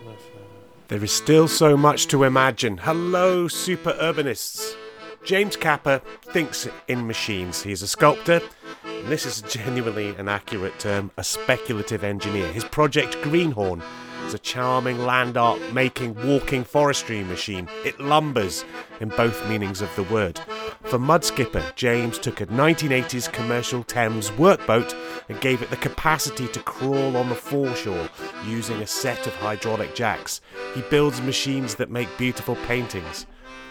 There is still so much to imagine. Hello, super urbanists. James Capper thinks in machines. He is a sculptor, and this is genuinely an accurate term, a speculative engineer. His project Greenhorn is a charming land art making walking forestry machine. It lumbers in both meanings of the word. For Mudskipper, James took a 1980s commercial Thames workboat and gave it the capacity to crawl on the foreshore using a set of hydraulic jacks. He builds machines that make beautiful paintings.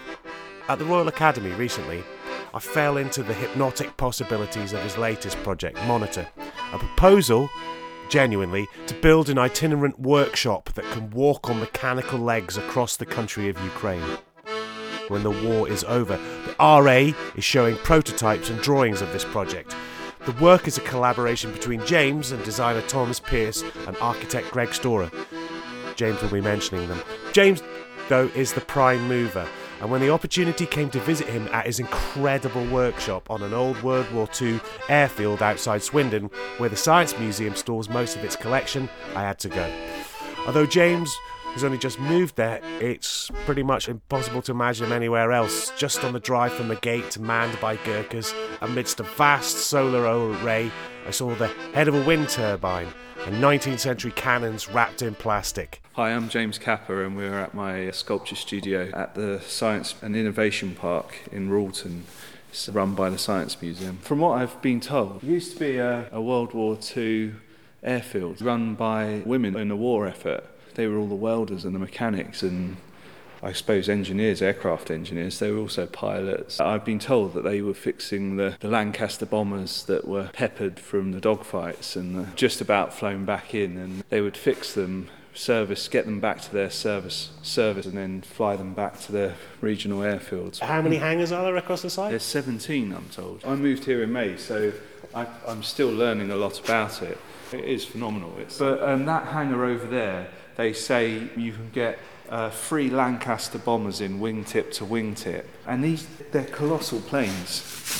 At the Royal Academy recently, I fell into the hypnotic possibilities of his latest project, Monitor, a proposal, genuinely, to build an itinerant workshop that can walk on mechanical legs across the country of Ukraine. When the war is over, the RA is showing prototypes and drawings of this project. The work is a collaboration between James and designer Thomas Pearce and architect Greg Storer. James will be mentioning them. James, though, is the prime mover, and when the opportunity came to visit him at his incredible workshop on an old World War II airfield outside Swindon, where the Science Museum stores most of its collection, I had to go. Although James has only just moved there, it's pretty much impossible to imagine him anywhere else. Just on the drive from the gate, manned by Gurkhas, amidst a vast solar array, I saw the head of a wind turbine and 19th century cannons wrapped in plastic. Hi, I'm James Capper, and we're at my sculpture studio at the Science and Innovation Park in Rawton. It's run by the Science Museum. From what I've been told, it used to be a World War II airfield run by women in the war effort. They were all the welders and the mechanics and I suppose engineers, aircraft engineers. They were also pilots. I've been told that they were fixing the Lancaster bombers that were peppered from the dogfights and just about flown back in, and they would fix them, get them back to their service and then fly them back to their regional airfields. How many hangars are there across the site? There's 17, I'm told. I moved here in May, so I'm still learning a lot about it. It is phenomenal. But that hangar over there, they say you can get 3 Lancaster bombers in wingtip to wingtip, and they're colossal planes.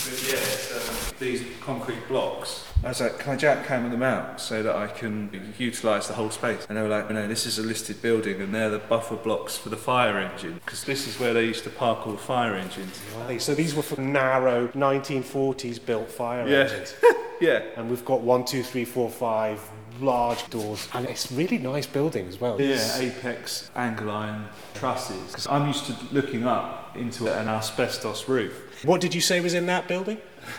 These concrete blocks. I was like, can I jackhammer them out so that I can utilise the whole space? And they were like, no, this is a listed building and they're the buffer blocks for the fire engine, because this is where they used to park all the fire engines. Right. So these were for narrow 1940s built fire engines. Yeah. And we've got 1, 2, 3, 4, 5 large doors, and it's a really nice building as well. Yeah, apex angle iron trusses. Because I'm used to looking up into an asbestos roof. What did you say was in that building?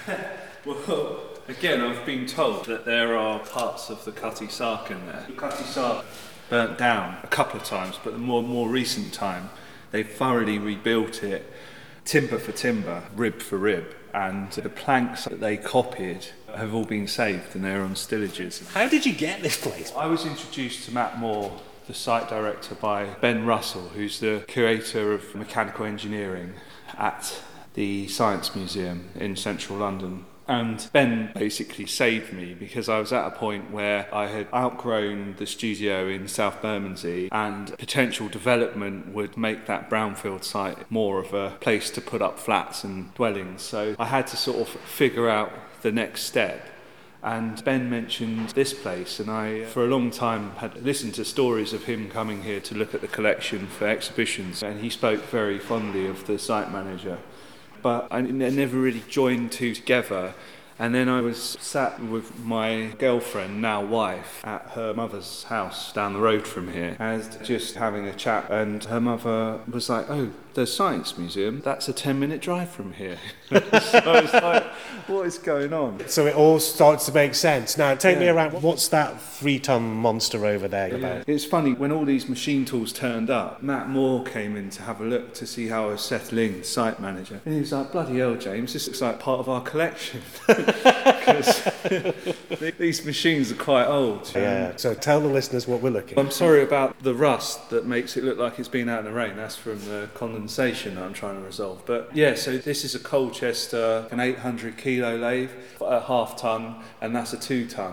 Well, again, I've been told that there are parts of the Cutty Sark in there. The Cutty Sark burnt down a couple of times, but the more recent time, they thoroughly rebuilt it, timber for timber, rib for rib, and the planks that they copied have all been saved and they're on stillages. How did you get this place? I was introduced to Matt Moore, the site director, by Ben Russell, who's the curator of mechanical engineering at the Science Museum in central London. And Ben basically saved me because I was at a point where I had outgrown the studio in South Bermondsey, and potential development would make that brownfield site more of a place to put up flats and dwellings. So I had to sort of figure out the next step. And Ben mentioned this place, and I, for a long time, had listened to stories of him coming here to look at the collection for exhibitions, and he spoke very fondly of the site manager. But I never really joined two together. And then I was sat with my girlfriend, now wife, at her mother's house down the road from here, and just having a chat, and her mother was like, oh, the Science Museum, that's a 10-minute drive from here. So I was like, what is going on? So it all starts to make sense. Now, take me around. What's that 3-ton monster over there about? It's funny, when all these machine tools turned up, Matt Moore came in to have a look to see how I was settling, the site manager. And he was like, bloody hell, James, this looks like part of our collection. Because these machines are quite old. Yeah, so tell the listeners what we're looking at. I'm sorry about the rust that makes it look like it's been out in the rain. That's from the condensation that I'm trying to resolve. But yeah, so this is a Colchester, an 800 kilo lathe, a half ton, and that's a 2 ton.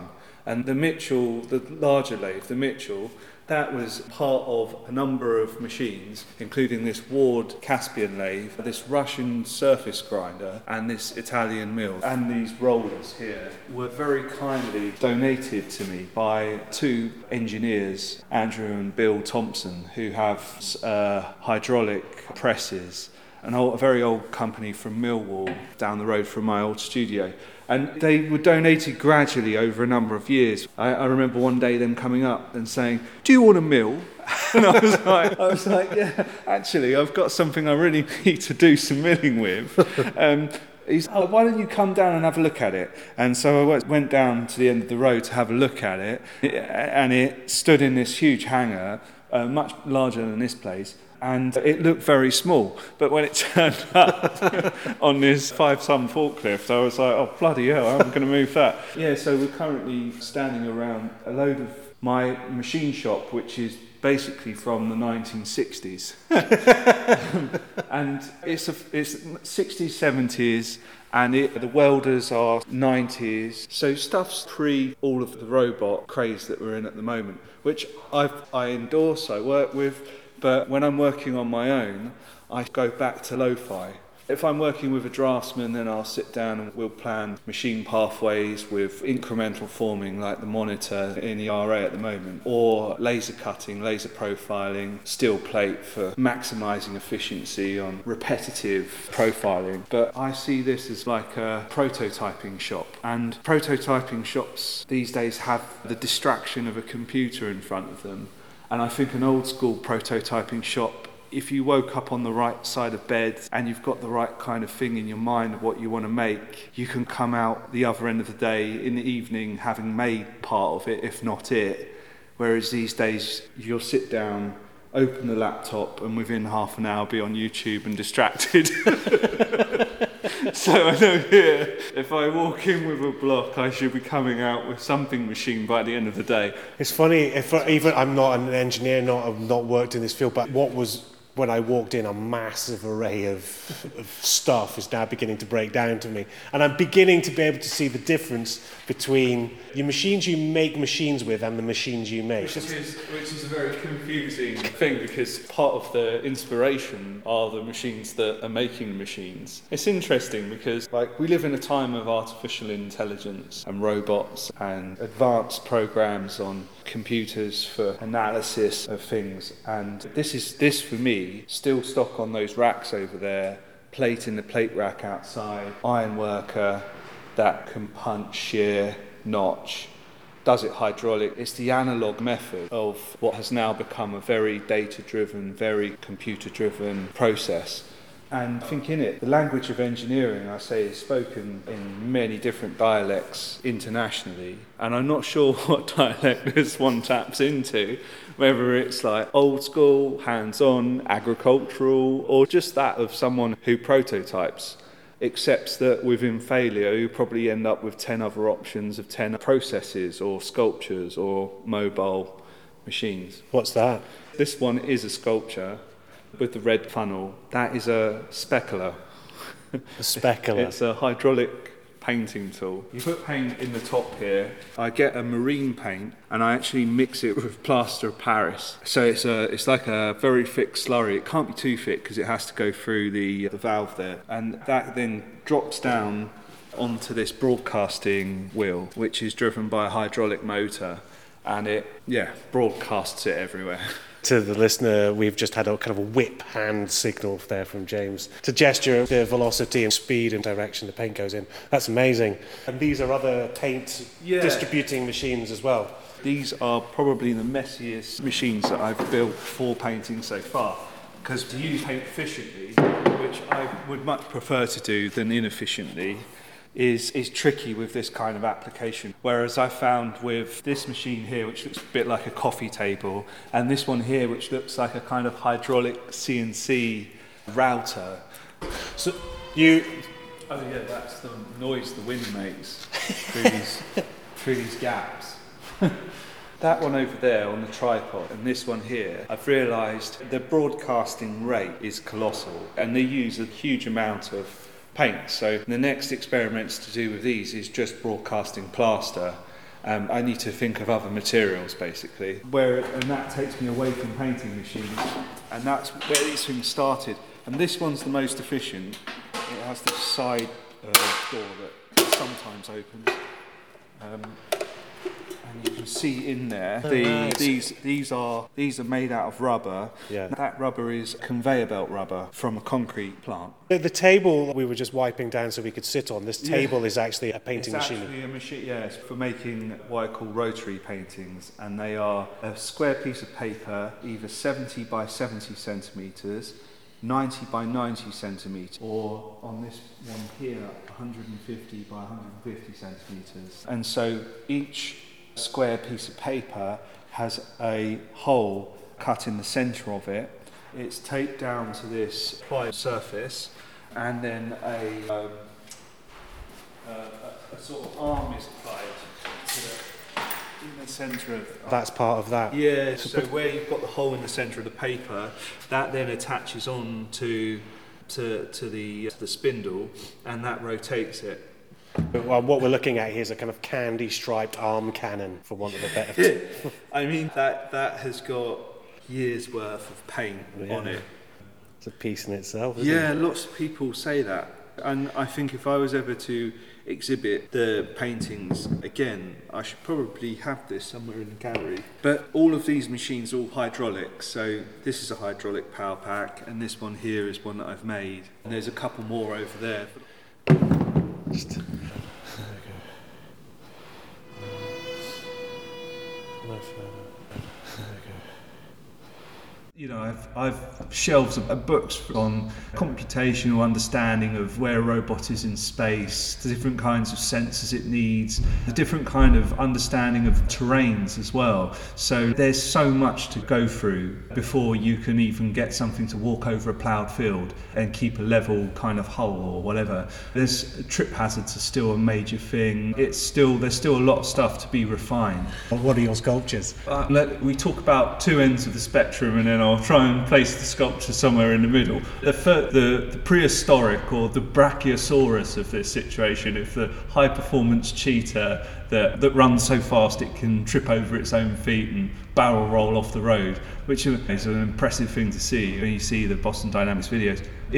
And the Mitchell, the larger lathe, the Mitchell, that was part of a number of machines, including this Ward Caspian lathe, this Russian surface grinder, and this Italian mill. And these rollers here were very kindly donated to me by two engineers, Andrew and Bill Thompson, who have hydraulic presses, a very old company from Millwall down the road from my old studio. And they were donated gradually over a number of years. I remember one day them coming up and saying, "Do you want a mill?" And I was like, "Yeah, actually, I've got something I really need to do some milling with." He's, "Oh, why don't you come down and have a look at it?" And so I went down to the end of the road to have a look at it, and it stood in this huge hangar, much larger than this place. And it looked very small, but when it turned up on this 5-ton forklift, I was like, "Oh, bloody hell, I'm going to move that." Yeah, so we're currently standing around a load of my machine shop, which is basically from the 1960s. And it's 60s, 70s, and the welders are 90s. So stuff's pre all of the robot craze that we're in at the moment, which I endorse, I work with. But when I'm working on my own, I go back to lo-fi. If I'm working with a draftsman, then I'll sit down and we'll plan machine pathways with incremental forming like the monitor in the RA at the moment, or laser cutting, laser profiling, steel plate for maximising efficiency on repetitive profiling. But I see this as like a prototyping shop, and prototyping shops these days have the distraction of a computer in front of them. And I think an old school prototyping shop, if you woke up on the right side of bed and you've got the right kind of thing in your mind of what you want to make, you can come out the other end of the day in the evening having made part of it, if not it. Whereas these days you'll sit down, open the laptop, and within half an hour be on YouTube and distracted. So I know here, if I walk in with a block, I should be coming out with something machined by the end of the day. It's funny, even I'm not an engineer, I've not worked in this field, but what was, when I walked in, a massive array of stuff is now beginning to break down to me. And I'm beginning to be able to see the difference between the machines you make machines with and the machines you make. Which is a very confusing thing, because part of the inspiration are the machines that are making machines. It's interesting because we live in a time of artificial intelligence and robots and advanced programs on computers for analysis of things, and this for me, still stock on those racks over there, plate in the plate rack outside, iron worker that can punch, shear, notch, does it hydraulic. It's the analog method of what has now become a very data-driven, very computer-driven process. And I think in it, the language of engineering, I say, is spoken in many different dialects internationally. And I'm not sure what dialect this one taps into, whether it's like old school, hands-on, agricultural, or just that of someone who prototypes, accepts that within failure you probably end up with 10 other options of 10 processes or sculptures or mobile machines. What's that? This one is a sculpture with the red funnel. That is a specular. A specular. It's a hydraulic painting tool. You put paint in the top here. I get a marine paint and I actually mix it with plaster of Paris. So it's like a very thick slurry. It can't be too thick because it has to go through the valve there. And that then drops down onto this broadcasting wheel, which is driven by a hydraulic motor. And it broadcasts it everywhere. To the listener, we've just had a kind of a whip hand signal there from James to gesture the velocity and speed and direction the paint goes in. That's amazing. And these are other paint distributing machines as well. These are probably the messiest machines that I've built for painting so far. Because to use paint efficiently, which I would much prefer to do than inefficiently, is tricky with this kind of application. Whereas I found with this machine here, which looks a bit like a coffee table, and this one here, which looks like a kind of hydraulic CNC router. So you... Oh yeah, that's the noise the wind makes through these gaps. That one over there on the tripod and this one here, I've realised the broadcasting rate is colossal and they use a huge amount of paint. So the next experiments to do with these is just broadcasting plaster I need to think of other materials basically. And that takes me away from painting machines, and that's where these things started. And this one's the most efficient. It has this side door that sometimes opens. And you can see in there, these are made out of rubber. Yeah. That rubber is conveyor belt rubber from a concrete plant. The table we were just wiping down so we could sit on, this table is actually a painting machine. It's actually a machine, it's for making what I call rotary paintings, and they are a square piece of paper, either 70 by 70 centimetres, 90 by 90 centimetres, or on this one here, 150 by 150 centimetres. And so each square piece of paper has a hole cut in the centre of it. It's taped down to this pliable surface, and then a sort of arm is applied in the centre of... That's part of that. Yeah, so where you've got the hole in the centre of the paper, that then attaches on to the spindle, and that rotates it. Well, what we're looking at here is a kind of candy-striped arm cannon, for want of a better term. Yeah. I mean, that has got years' worth of paint on it. It's a piece in itself, isn't it? Yeah, lots of people say that. And I think if I was ever to exhibit the paintings again, I should probably have this somewhere in the gallery. But all of these machines are all hydraulic, so this is a hydraulic power pack, and this one here is one that I've made. And there's a couple more over there. Just... You know, I've shelves of books on computational understanding of where a robot is in space, the different kinds of sensors it needs, the different kind of understanding of terrains as well. So there's so much to go through before you can even get something to walk over a ploughed field and keep a level kind of hole or whatever. Trip hazards are still a major thing. There's still a lot of stuff to be refined. What are your sculptures? We talk about two ends of the spectrum, and then I'll try and place the sculpture somewhere in the middle. The prehistoric, or the Brachiosaurus of this situation, if the high-performance cheetah that runs so fast it can trip over its own feet and barrel roll off the road, which is an impressive thing to see when you see the Boston Dynamics videos,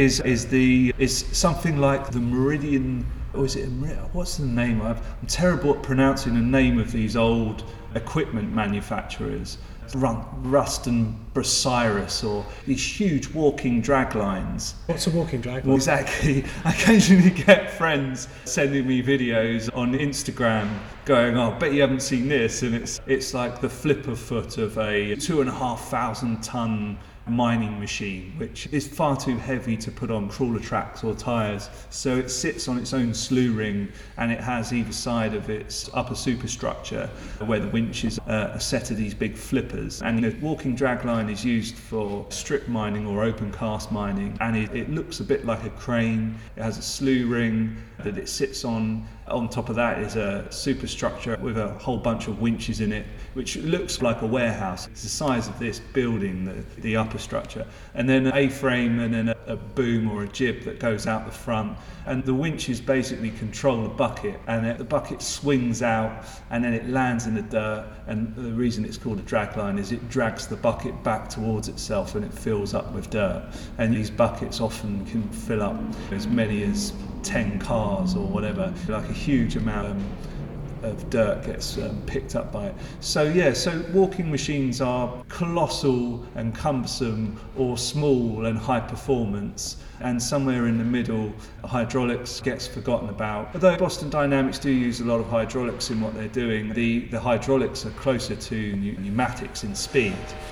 is something like the Meridian. Or is it? What's the name? I'm terrible at pronouncing the name of these old equipment manufacturers. Rust and Bracyrus, or these huge walking drag lines. What's a walking drag line? Well, exactly. I occasionally get friends sending me videos on Instagram going, "Oh, I bet you haven't seen this," and it's like the flipper foot of a 2,500 ton mining machine, which is far too heavy to put on crawler tracks or tyres. So it sits on its own slew ring, and it has either side of its upper superstructure where the winch is a set of these big flippers. And the walking dragline is used for strip mining or open cast mining, and it looks a bit like a crane. It has a slew ring that it sits on. On top of that is a superstructure with a whole bunch of winches in it, which looks like a warehouse. It's the size of this building, the upper structure. And then an A-frame, and then a boom or a jib that goes out the front. And the winches basically control the bucket, and the bucket swings out, and then it lands in the dirt. And the reason it's called a dragline is it drags the bucket back towards itself, and it fills up with dirt. And these buckets often can fill up as many as 10 cars or whatever. Like a huge amount of dirt gets picked up by it. So walking machines are colossal and cumbersome, or small and high performance, and somewhere in the middle hydraulics gets forgotten about. Although Boston Dynamics do use a lot of hydraulics in what they're doing, the hydraulics are closer to pneumatics in speed.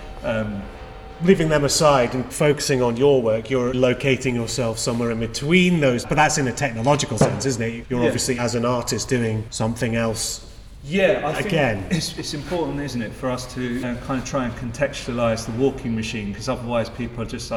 Leaving them aside and focusing on your work, you're locating yourself somewhere in between those, but that's in a technological sense, isn't it? You're obviously, as an artist, doing something else. Yeah, I think it's important, isn't it, for us to kind of try and contextualise the walking machine, because otherwise people are just like,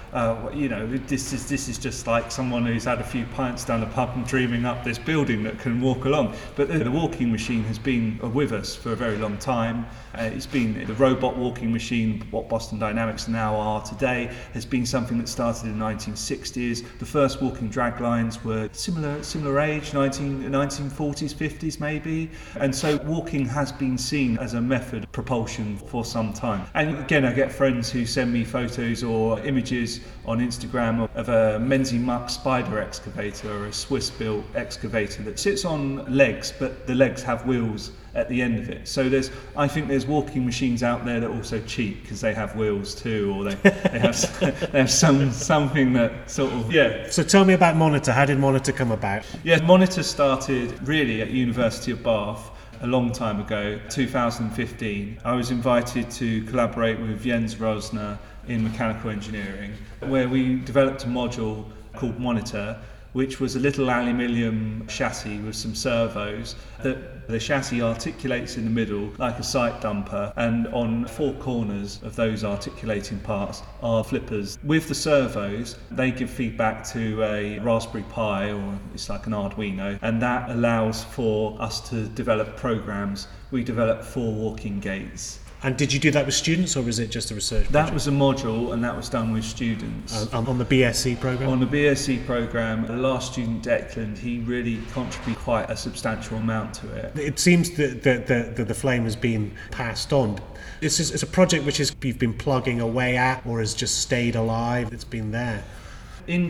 this is just like someone who's had a few pints down the pub and dreaming up this building that can walk along. But the walking machine has been with us for a very long time. It's been the robot walking machine, what Boston Dynamics now are today, has been something that started in the 1960s. The first walking drag lines were similar age, 1940s, 50s maybe. And so walking has been seen as a method of propulsion for some time. And again, I get friends who send me photos or images on Instagram of a Menzi Muck spider excavator, or a Swiss-built excavator that sits on legs, but the legs have wheels at the end of it. So I think there's walking machines out there that also cheat because they have wheels too, or they have something that sort of, yeah. So tell me about Monitor. How did Monitor come about? Yeah, Monitor started really at University of Bath a long time ago, 2015. I was invited to collaborate with Jens Rosner in mechanical engineering, where we developed a module called Monitor, which was a little aluminium chassis with some servos that the chassis articulates in the middle like a sight dumper, and on four corners of those articulating parts are flippers. With the servos, they give feedback to a Raspberry Pi, or it's like an Arduino, and that allows for us to develop programs. We developed 4 walking gates. And did you do that with students, or was it just a research project? That was a module, and that was done with students. On the BSc programme? On the BSc programme, the last student, Declan, he really contributed quite a substantial amount to it. It seems that the flame has been passed on. It's a project which you've been plugging away at, or has just stayed alive. It's been there. In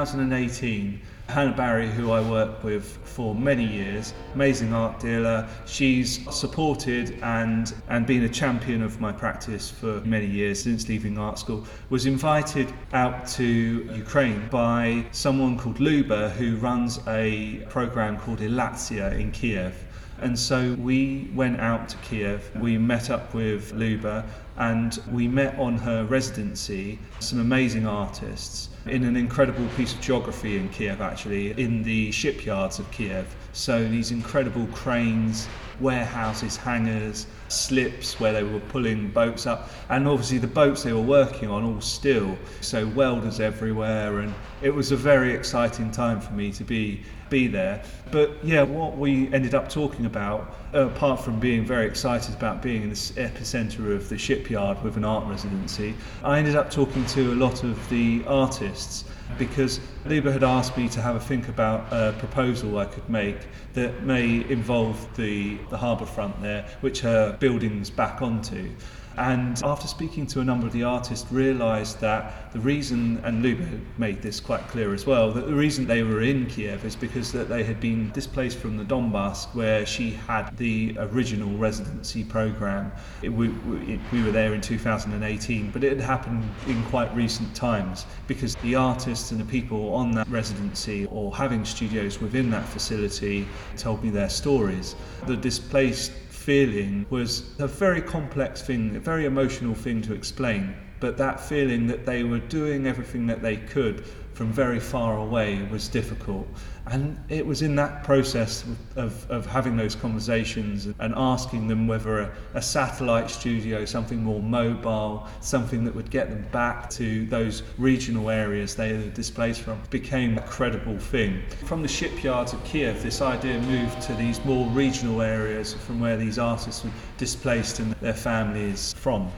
2018, Hannah Barry, who I worked with for many years, amazing art dealer, she's supported and been a champion of my practice for many years since leaving art school, was invited out to Ukraine by someone called Luba, who runs a program called Elatia in Kiev. And so we went out to Kiev, we met up with Luba, and we met on her residency some amazing artists in an incredible piece of geography in Kiev, actually, in the shipyards of Kiev. So these incredible cranes, warehouses, hangars, slips where they were pulling boats up, and obviously the boats they were working on all steel, so welders everywhere, and it was a very exciting time for me to be there. But yeah, what we ended up talking about, apart from being very excited about being in the epicenter of the shipyard with an art residency, I ended up talking to a lot of the artists, because Luba had asked me to have a think about a proposal I could make that may involve the harbour front there, which her building's back onto. And after speaking to a number of the artists, realised that the reason, and Luba made this quite clear as well, that the reason they were in Kiev is because that they had been displaced from the Donbass, where she had the original residency programme. We were there in 2018, but it had happened in quite recent times, because the artists and the people on that residency, or having studios within that facility, told me their stories. The displaced feeling was a very complex thing, a very emotional thing to explain, but that feeling that they were doing everything that they could from very far away was difficult. And it was in that process of having those conversations and asking them whether a satellite studio, something more mobile, something that would get them back to those regional areas they were displaced from, became a credible thing. From the shipyards of Kiev, this idea moved to these more regional areas from where these artists were displaced and their families from.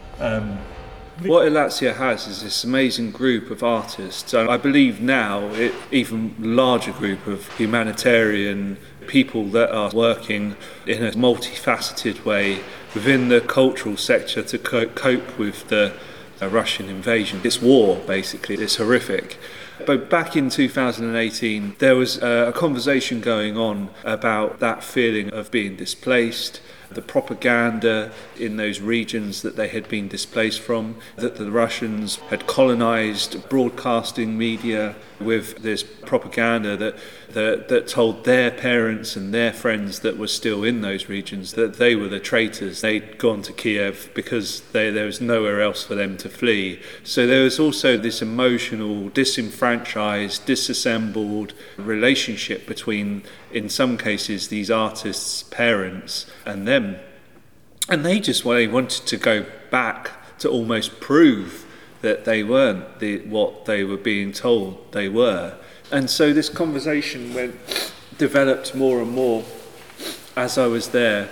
What Elatia has is this amazing group of artists, and I believe now an even larger group of humanitarian people that are working in a multifaceted way within the cultural sector to cope with the Russian invasion. It's war, basically. It's horrific. But back in 2018, there was a conversation going on about that feeling of being displaced, the propaganda in those regions that they had been displaced from, that the Russians had colonized broadcasting media with this propaganda that told their parents and their friends that were still in those regions that they were the traitors. They'd gone to Kiev because there was nowhere else for them to flee. So there was also this emotional, disenfranchised, disassembled relationship between, in some cases, these artists' parents and them. And they wanted to go back to almost prove that they weren't what they were being told they were. And so this conversation developed more and more as I was there.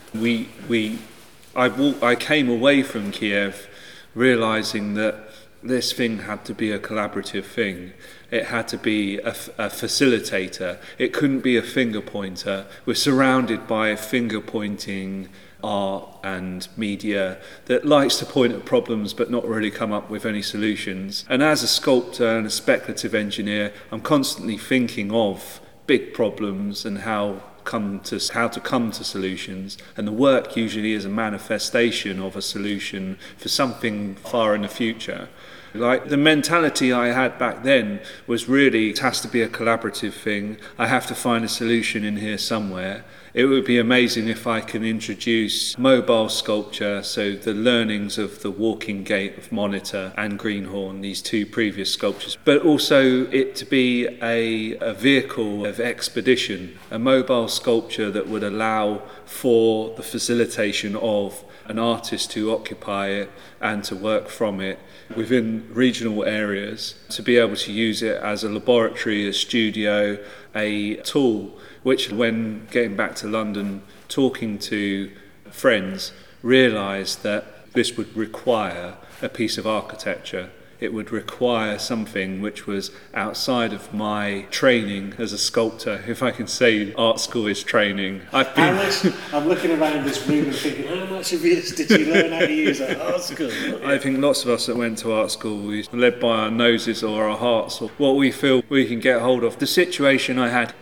I came away from Kiev realizing that this thing had to be a collaborative thing. It had to be a facilitator. It couldn't be a finger pointer. We're surrounded by finger pointing art and media that likes to point at problems but not really come up with any solutions. And as a sculptor and a speculative engineer, I'm constantly thinking of big problems and how to come to solutions, and the work usually is a manifestation of a solution for something far in the future. Like, the mentality I had back then was really, it has to be a collaborative thing. I have to find a solution in here somewhere. It would be amazing if I can introduce mobile sculpture, so the learnings of the Walking Gate of Monitor and Greenhorn, these two previous sculptures, but also it to be a vehicle of expedition, a mobile sculpture that would allow for the facilitation of an artist to occupy it and to work from it within regional areas, to be able to use it as a laboratory, a studio, a tool, which, when getting back to London, talking to friends, realised that this would require a piece of architecture. It would require something which was outside of my training as a sculptor, if I can say art school is training. Alice, I'm looking around this room and thinking, how much of this did you learn how to use at art school? I think lots of us that went to art school, we were led by our noses or our hearts, or what we feel we can get hold of. The situation I had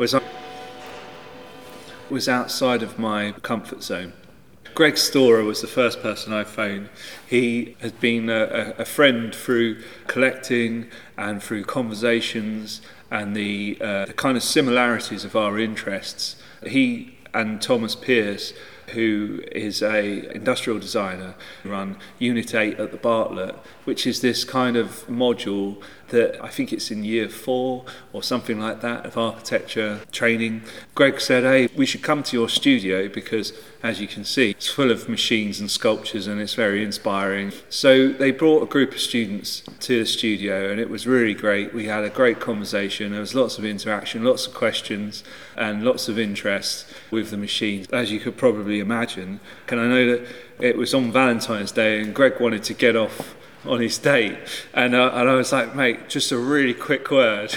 was outside of my comfort zone. Greg Storer was the first person I phoned. He had been a friend through collecting and through conversations and the kind of similarities of our interests. He and Thomas Pearce, who is a industrial designer, run Unit 8 at the Bartlett, which is this kind of module that I think it's in year 4 or something like that of architecture training. Greg said, hey, we should come to your studio because, as you can see, it's full of machines and sculptures and it's very inspiring. So they brought a group of students to the studio and it was really great. We had a great conversation. There was lots of interaction, lots of questions and lots of interest with the machines, as you could probably imagine. And I know that it was on Valentine's Day and Greg wanted to get off on his date, and I was like, mate, just a really quick word.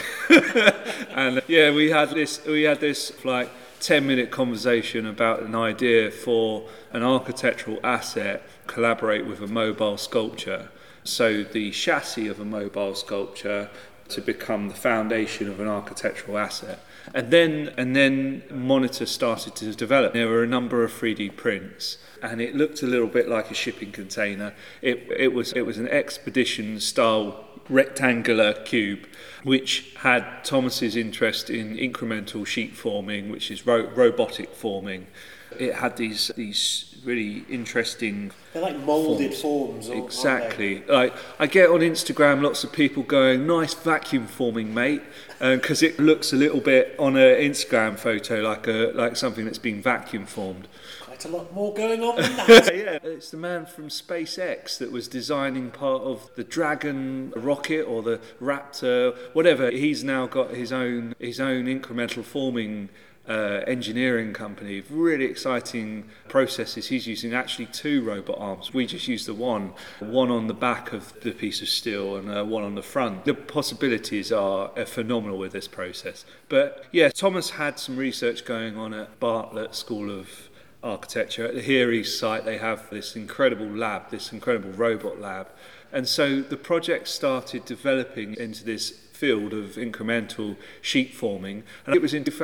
And yeah, we had this like 10-minute conversation about an idea for an architectural asset collaborate with a mobile sculpture. So the chassis of a mobile sculpture to become the foundation of an architectural asset. And then Monitor started to develop. There were a number of 3D prints, and it looked a little bit like a shipping container. It was an expedition style rectangular cube, which had Thomas's interest in incremental sheet forming, which is robotic forming. It had these really interesting... They're like moulded forms. Exactly. Like, I get on Instagram lots of people going, nice vacuum forming, mate, because it looks a little bit on an Instagram photo like something that's been vacuum formed. Quite a lot more going on than that. Yeah, it's the man from SpaceX that was designing part of the Dragon rocket or the Raptor, whatever. He's now got his own incremental forming engineering company, really exciting processes. He's using actually 2 robot arms. We just use the one on the back of the piece of steel and one on the front. The possibilities are phenomenal with this process. But yeah, Thomas had some research going on at Bartlett School of Architecture. At the Here East site, they have this incredible lab, this incredible robot lab. And so the project started developing into this field of incremental sheet forming. And it was in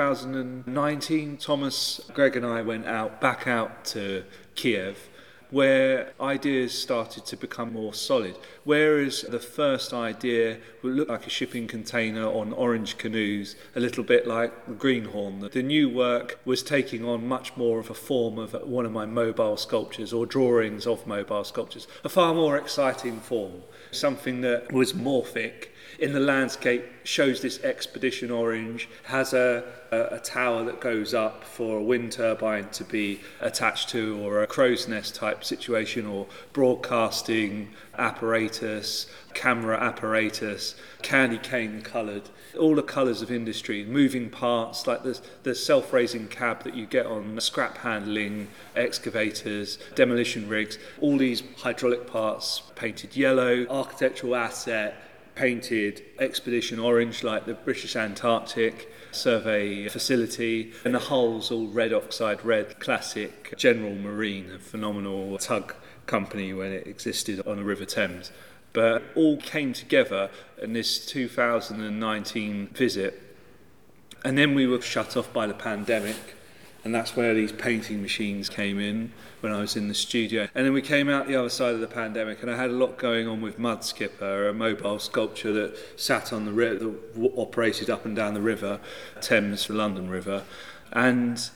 2019, Thomas, Greg and I went back out to Kiev, where ideas started to become more solid. Whereas the first idea would look like a shipping container on orange canoes, a little bit like the Greenhorn, the new work was taking on much more of a form of one of my mobile sculptures or drawings of mobile sculptures, a far more exciting form, something that was morphic. In the landscape, shows this expedition orange, has a tower that goes up for a wind turbine to be attached to, or a crow's nest type type situation, or broadcasting apparatus, camera apparatus, candy cane coloured, all the colours of industry, moving parts like the self-raising cab that you get on scrap handling, excavators, demolition rigs, all these hydraulic parts painted yellow, architectural asset painted expedition orange like the British Antarctic survey facility, and the hulls all red oxide red, classic General Marine, a phenomenal tug company when it existed on the River Thames. But all came together in this 2019 visit, and then we were shut off by the pandemic, and that's where these painting machines came in when I was in the studio. And then we came out the other side of the pandemic, and I had a lot going on with Mud Skipper, a mobile sculpture that sat on the river, that operated up and down the river, Thames, the London River. And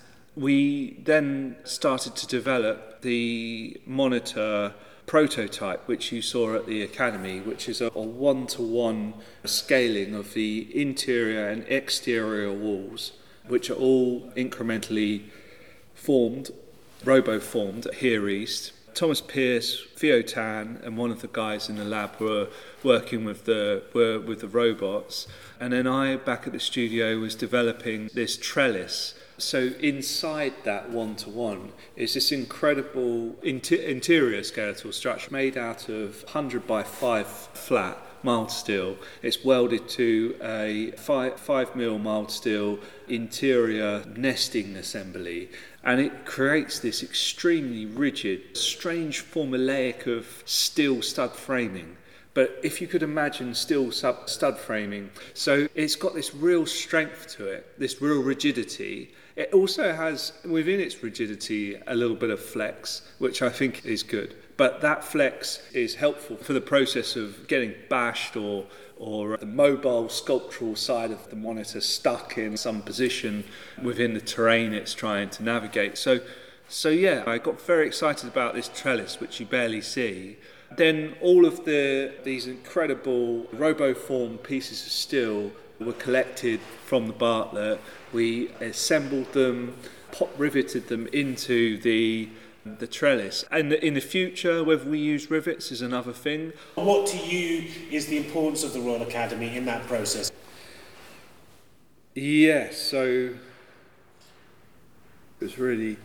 we then started to develop the Monitor prototype, which you saw at the Academy, which is a one-to-one scaling of the interior and exterior walls, which are all incrementally formed, robo-formed here East. Thomas Pearce, Theo Tan, and one of the guys in the lab were working with the robots, and then I, back at the studio, was developing this trellis. So inside that one-to-one is this incredible interior skeletal structure made out of 100 by 5 flat mild steel. It's welded to a 5mm mild steel interior nesting assembly, and it creates this extremely rigid, strange formulaic of steel stud framing. But if you could imagine steel stud framing, so it's got this real strength to it, this real rigidity. It also has, within its rigidity, a little bit of flex, which I think is good. But that flex is helpful for the process of getting bashed or the mobile sculptural side of the monitor stuck in some position within the terrain it's trying to navigate. So yeah, I got very excited about this trellis, which you barely see. Then all of these incredible robo-formed pieces of steel were collected from the Bartlett. We assembled them, riveted them into the trellis. And in the future, whether we use rivets is another thing. What to you is the importance of the Royal Academy in that process? Yeah, so it was really...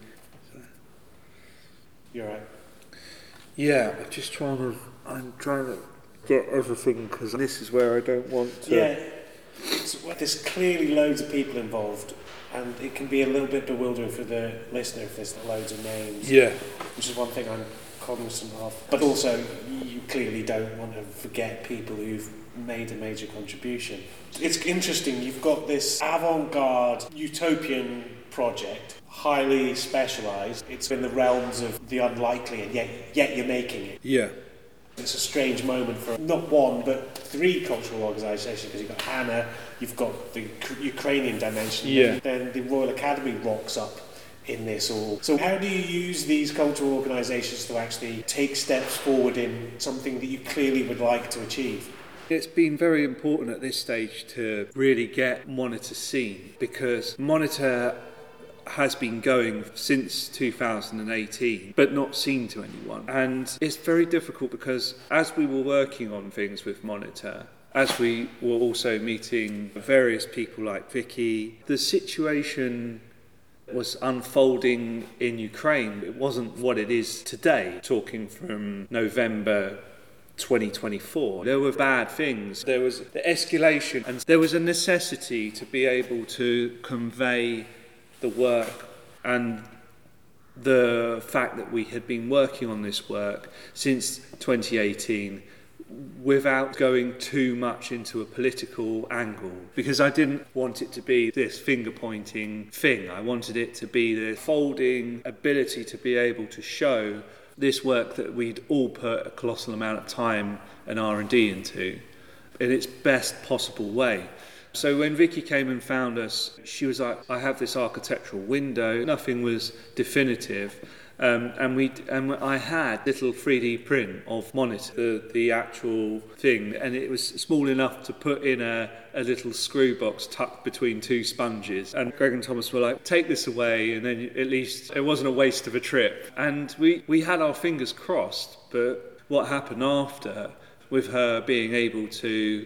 You're right. Yeah, I'm trying to get everything, because this is where I don't want to... Yeah, there's clearly loads of people involved, and it can be a little bit bewildering for the listener if there's loads of names. Yeah. Which is one thing I'm cognizant of. But also, you clearly don't want to forget people who've made a major contribution. It's interesting, you've got this avant-garde utopian project, highly specialised. It's in the realms of the unlikely, and yet you're making it. Yeah. It's a strange moment for not one but 3 cultural organisations, because you've got HANA, you've got the Ukrainian dimension, then the Royal Academy rocks up in this all. So how do you use these cultural organisations to actually take steps forward in something that you clearly would like to achieve? It's been very important at this stage to really get Monitor seen, because Monitor has been going since 2018, but not seen to anyone. And it's very difficult, because as we were working on things with Monitor, as we were also meeting various people like Vicky, the situation was unfolding in Ukraine. It wasn't what it is today, talking from November 2024. There were bad things. There was the escalation, and there was a necessity to be able to convey the work and the fact that we had been working on this work since 2018 without going too much into a political angle, because I didn't want it to be this finger-pointing thing. I wanted it to be the folding ability to be able to show this work that we'd all put a colossal amount of time and R&D into in its best possible way. So when Vicky came and found us, she was like, I have this architectural window. Nothing was definitive, and I had little 3D print of Monitor, the actual thing, and it was small enough to put in a little screw box tucked between two sponges. And Greg and Thomas were like, take this away, and then at least it wasn't a waste of a trip. And we had our fingers crossed, but what happened after, with her being able to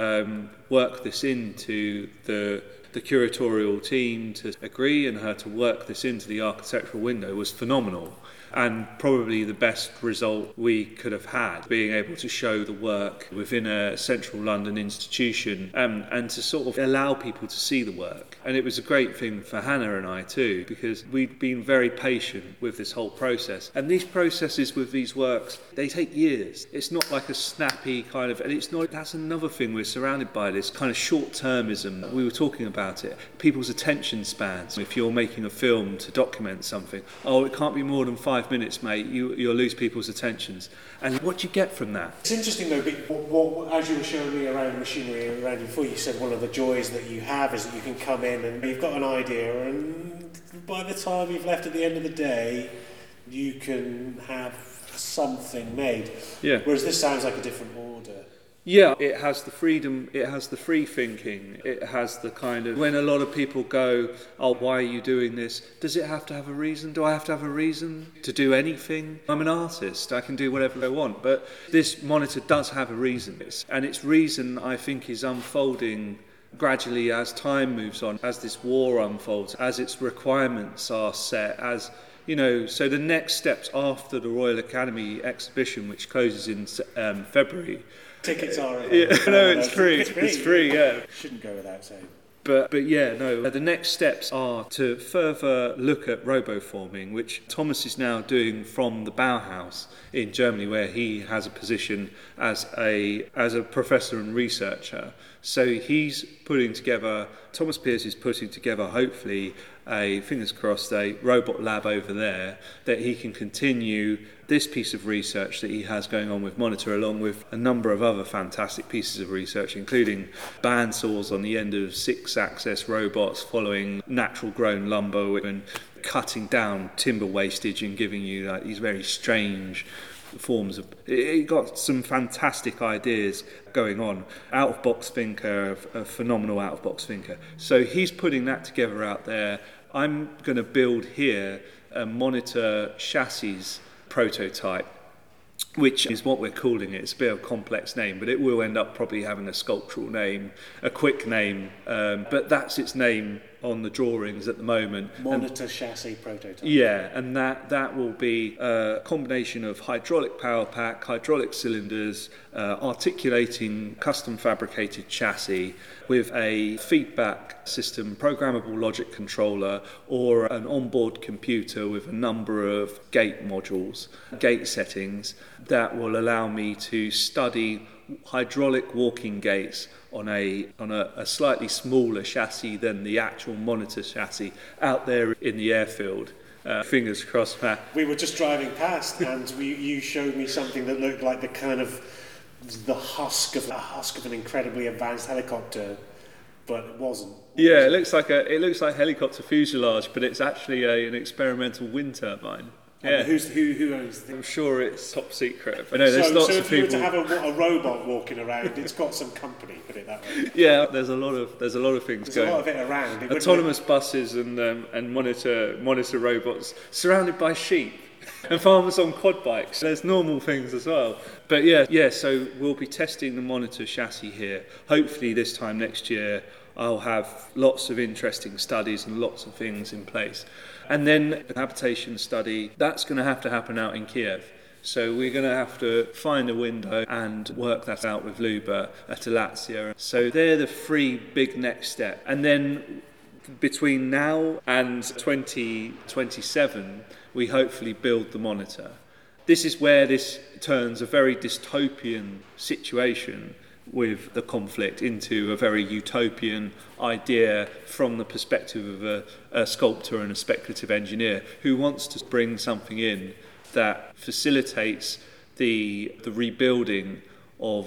work this into the curatorial team to agree and her to work this into the architectural window, was phenomenal. And probably the best result we could have had, being able to show the work within a central London institution, and to sort of allow people to see the work. And it was a great thing for Hannah and I too, because we'd been very patient with this whole process. And these processes with these works, they take years. It's not like a snappy kind of, and it's not, that's another thing, we're surrounded by this kind of short-termism. We were talking about it, people's attention spans. If you're making a film to document something, it can't be more than 5 minutes, mate, you'll lose people's attentions. And what do you get from that? It's interesting though, as you were showing me around the machinery around you before, you said one of the joys that you have is that you can come in and you've got an idea, and by the time you've left at the end of the day, you can have something made. Yeah. Whereas this sounds like a different order. Yeah, it has the freedom, it has the free thinking, it has the kind of, when a lot of people go, why are you doing this? Does it have to have a reason? Do I have to have a reason to do anything? I'm an artist, I can do whatever I want, but this Monitor does have a reason. And its reason, I think, is unfolding gradually as time moves on, as this war unfolds, as its requirements are set, as so the next steps after the Royal Academy exhibition, which closes in February. Tickets are it's free. It's free, yeah. Shouldn't go without saying. But the next steps are to further look at roboforming, which Thomas is now doing from the Bauhaus in Germany, where he has a position as a professor and researcher. So he's putting together, Thomas Pearce is putting together, hopefully, fingers crossed, a robot lab over there that he can continue this piece of research that he has going on with Monitor, along with a number of other fantastic pieces of research, including bandsaws on the end of 6-axis robots following natural grown lumber and cutting down timber wastage and giving you these very strange forms of. It got some fantastic ideas going on. Out-of-box thinker, a phenomenal out-of-box thinker. So he's putting that together out there. I'm going to build here a Monitor chassis prototype, which is what we're calling it. It's a bit of a complex name, but it will end up probably having a sculptural name, a quick name, but that's its name on the drawings at the moment. Monitor chassis prototype. Yeah, and that will be a combination of hydraulic power pack, hydraulic cylinders, articulating custom fabricated chassis with a feedback system, programmable logic controller, or an onboard computer with a number of gate modules, gate settings that will allow me to study hydraulic walking gates on a slightly smaller chassis than the actual Monitor chassis out there in the airfield. Fingers crossed, Matt. We were just driving past, and you showed me something that looked like the husk of an incredibly advanced helicopter, but it wasn't. Yeah, it looks like helicopter fuselage, but it's actually an experimental wind turbine. Yeah. Who owns the... I'm sure it's top secret. I know there's lots of people. So if you were to have a robot walking around, it's got some company, put it that way. Yeah, there's a lot of things there's going. There's a lot of it around. Autonomous buses and monitor robots surrounded by sheep and farmers on quad bikes. There's normal things as well. But yeah. So we'll be testing the Monitor chassis here. Hopefully this time next year, I'll have lots of interesting studies and lots of things in place. And then the habitation study, that's going to have to happen out in Kiev. So we're going to have to find a window and work that out with Luba at Alatzia. So they're the 3 big next steps. And then between now and 2027, we hopefully build the Monitor. This is where this turns a very dystopian situation with the conflict into a very utopian idea from the perspective of a sculptor and a speculative engineer who wants to bring something in that facilitates the rebuilding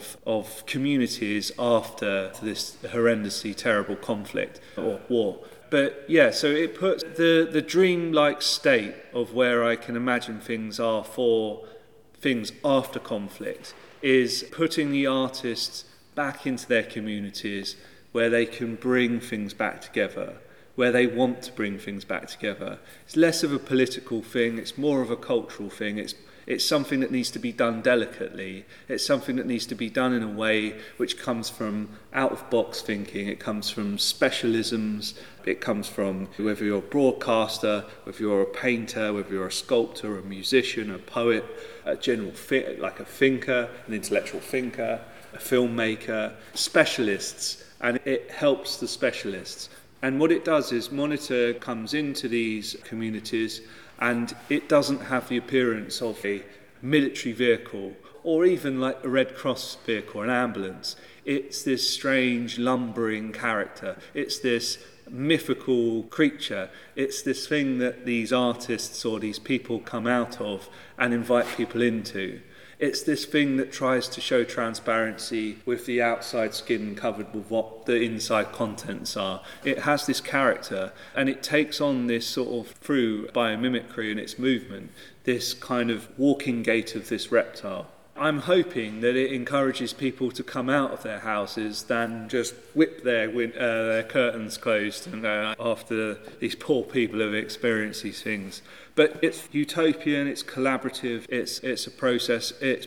of communities after this horrendously terrible conflict or war. But yeah, so it puts the dreamlike state of where I can imagine things are for things after conflict is putting the artists back into their communities where they can bring things back together, where they want to bring things back together. It's less of a political thing, it's more of a cultural thing. It's something that needs to be done delicately. It's something that needs to be done in a way which comes from out-of-box thinking. It comes from specialisms. It comes from whether you're a broadcaster, whether you're a painter, whether you're a sculptor, a musician, a poet, a general like a thinker, an intellectual thinker, a filmmaker, specialists, and it helps the specialists. And what it does is Monitor comes into these communities and it doesn't have the appearance of a military vehicle or even like a Red Cross vehicle, an ambulance. It's this strange lumbering character. It's this mythical creature. It's this thing that these artists or these people come out of and invite people into. It's this thing that tries to show transparency with the outside skin covered with what the inside contents are. It has this character and it takes on this sort of, through biomimicry and its movement, this kind of walking gait of this reptile. I'm hoping that it encourages people to come out of their houses than just whip their curtains closed and after these poor people have experienced these things. But it's utopian, it's collaborative, it's a process, it's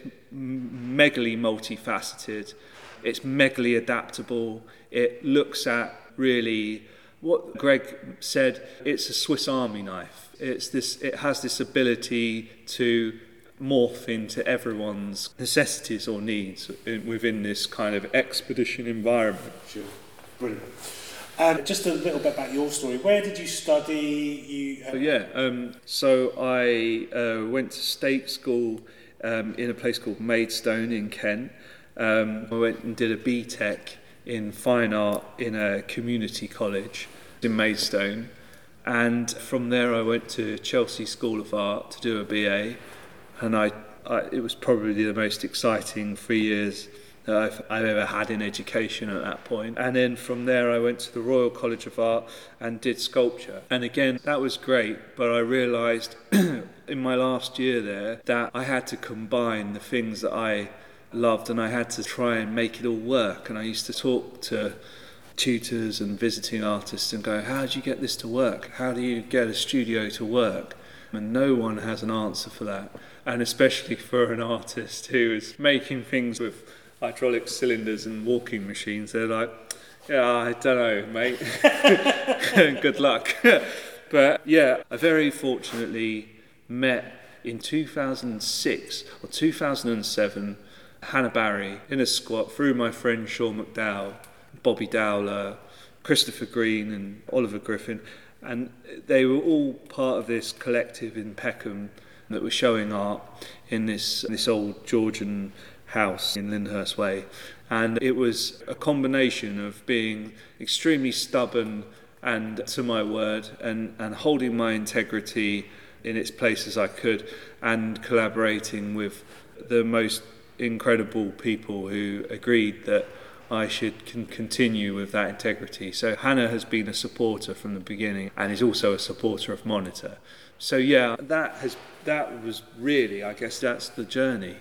megally multifaceted, it's megally adaptable, it looks at really what Greg said, it's a Swiss Army knife. It has this ability to morph into everyone's necessities or needs within this kind of expedition environment. Sure, brilliant. Just a little bit about your story. Where did you study? So I went to state school in a place called Maidstone in Kent. I went and did a BTEC in fine art in a community college in Maidstone. And from there I went to Chelsea School of Art to do a BA. And it was probably the most exciting 3 years that I've ever had in education at that point. And then from there I went to the Royal College of Art and did sculpture. And again, that was great, but I realised in my last year there that I had to combine the things that I loved and I had to try and make it all work. And I used to talk to tutors and visiting artists and go, how do you get this to work? How do you get a studio to work? And no one has an answer for that. And especially for an artist who is making things with hydraulic cylinders and walking machines, they're like, yeah, I don't know, mate. Good luck. But yeah, I very fortunately met in 2006 or 2007 Hannah Barry in a squat through my friend Sean McDowell, Bobby Dowler, Christopher Green and Oliver Griffin. And they were all part of this collective in Peckham that was showing art in this old Georgian house in Lyndhurst Way. And it was a combination of being extremely stubborn and to my word and holding my integrity in its place as I could and collaborating with the most incredible people who agreed that I should continue with that integrity. So Hannah has been a supporter from the beginning and is also a supporter of Monitor. So yeah, that was really, I guess that's the journey.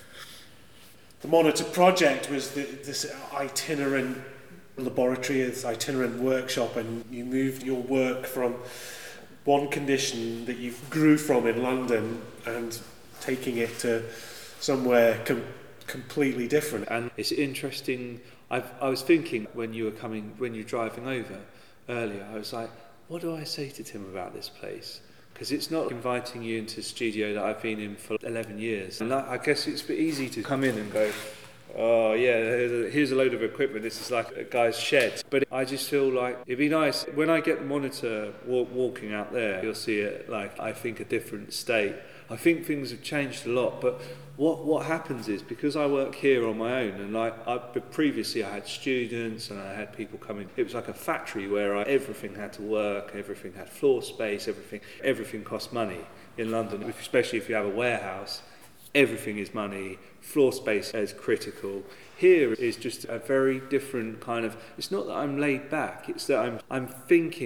The Monitor project was this itinerant laboratory, this itinerant workshop, and you moved your work from one condition that you grew from in London and taking it to somewhere completely different. And it's interesting, I was thinking when you were driving over earlier, I was like, what do I say to Tim about this place? Because it's not inviting you into a studio that I've been in for 11 years. And I guess it's a bit easy to come in and go, oh yeah, here's a load of equipment, this is like a guy's shed. But I just feel like it'd be nice, when I get the Monitor walking out there, you'll see it like, I think, a different state. I think things have changed a lot, but what happens is, because I work here on my own, and previously I had students and I had people coming, it was like a factory where everything had to work, everything had floor space, everything cost money in London, especially if you have a warehouse. Everything is money, floor space is critical. Here is just a very different kind of, it's not that I'm laid back, it's that I'm thinking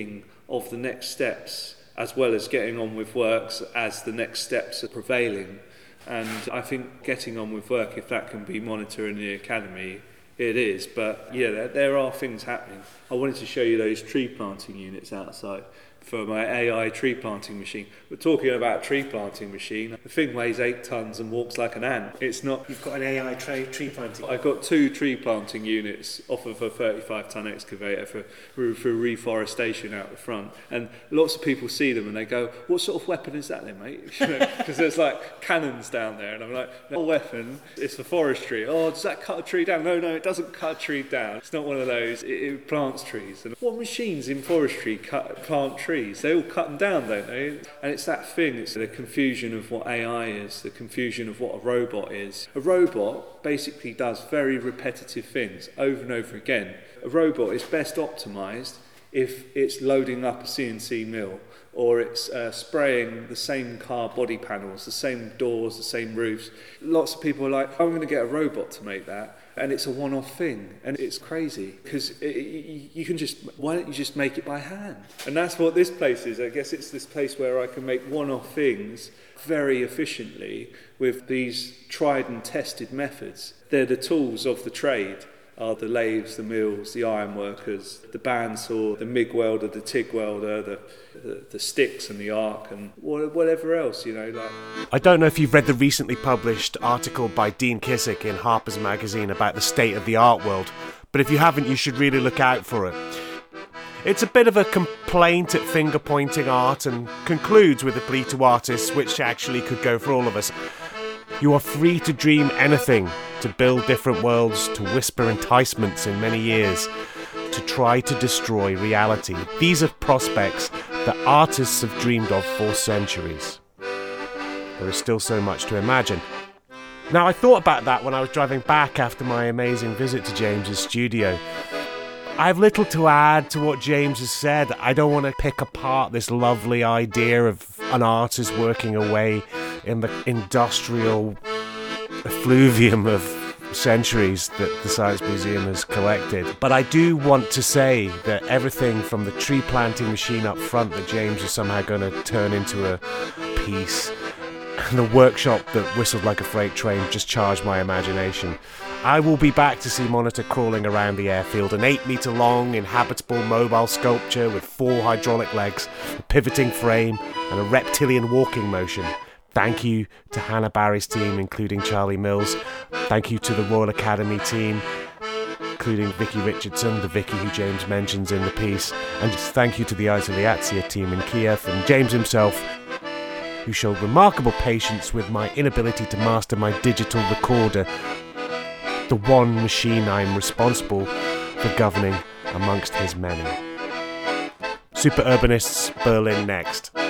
of the next steps, as well as getting on with works as the next steps are prevailing. And I think getting on with work, if that can be monitored in the academy, it is. But yeah, there are things happening. I wanted to show you those tree planting units outside for my AI tree planting machine. We're talking about a tree planting machine. The thing weighs 8 tons and walks like an ant. It's not. You've got an AI tree planting. I've got 2 tree planting units off of a 35-ton excavator for reforestation out the front. And lots of people see them and they go, "What sort of weapon is that then, mate?" Because there's like cannons down there. And I'm like, "No weapon, it's for forestry." "Oh, does that cut a tree down?" No, it doesn't cut a tree down. It's not one of those. It plants trees. And what machines in forestry plant trees? They all cut them down, don't they? And it's that thing, it's the confusion of what AI is, the confusion of what a robot is. A robot basically does very repetitive things over and over again. A robot is best optimised if it's loading up a CNC mill, or it's spraying the same car body panels, the same doors, the same roofs. Lots of people are like, "I'm going to get a robot to make that." And it's a one-off thing, and it's crazy because you can why don't you just make it by hand? And that's what this place is. I guess it's this place where I can make one-off things very efficiently with these tried and tested methods. They're the tools of the trade. Are the lathes, the mills, the iron workers, the bandsaw, the MIG welder, the TIG welder, the sticks and the arc and whatever else, like. I don't know if you've read the recently published article by Dean Kissick in Harper's Magazine about the state of the art world, but if you haven't, you should really look out for it. It's a bit of a complaint at finger-pointing art and concludes with a plea to artists, which actually could go for all of us. You are free to dream anything, to build different worlds, to whisper enticements in many years, to try to destroy reality. These are prospects that artists have dreamed of for centuries. There is still so much to imagine. Now, I thought about that when I was driving back after my amazing visit to James's studio. I have little to add to what James has said. I don't want to pick apart this lovely idea of an artist working away in the industrial effluvium of centuries that the Science Museum has collected. But I do want to say that everything from the tree planting machine up front that James is somehow going to turn into a piece, and the workshop that whistled like a freight train just charged my imagination. I will be back to see Monitor crawling around the airfield, an 8-metre long inhabitable mobile sculpture with 4 hydraulic legs, a pivoting frame and a reptilian walking motion. Thank you to Hannah Barry's team, including Charlie Mills. Thank you to the Royal Academy team, including Vicky Richardson, the Vicky who James mentions in the piece. And just thank you to the Izoliatsia team in Kiev and James himself, who showed remarkable patience with my inability to master my digital recorder, the one machine I am responsible for governing amongst his many. Super Urbanists, Berlin next.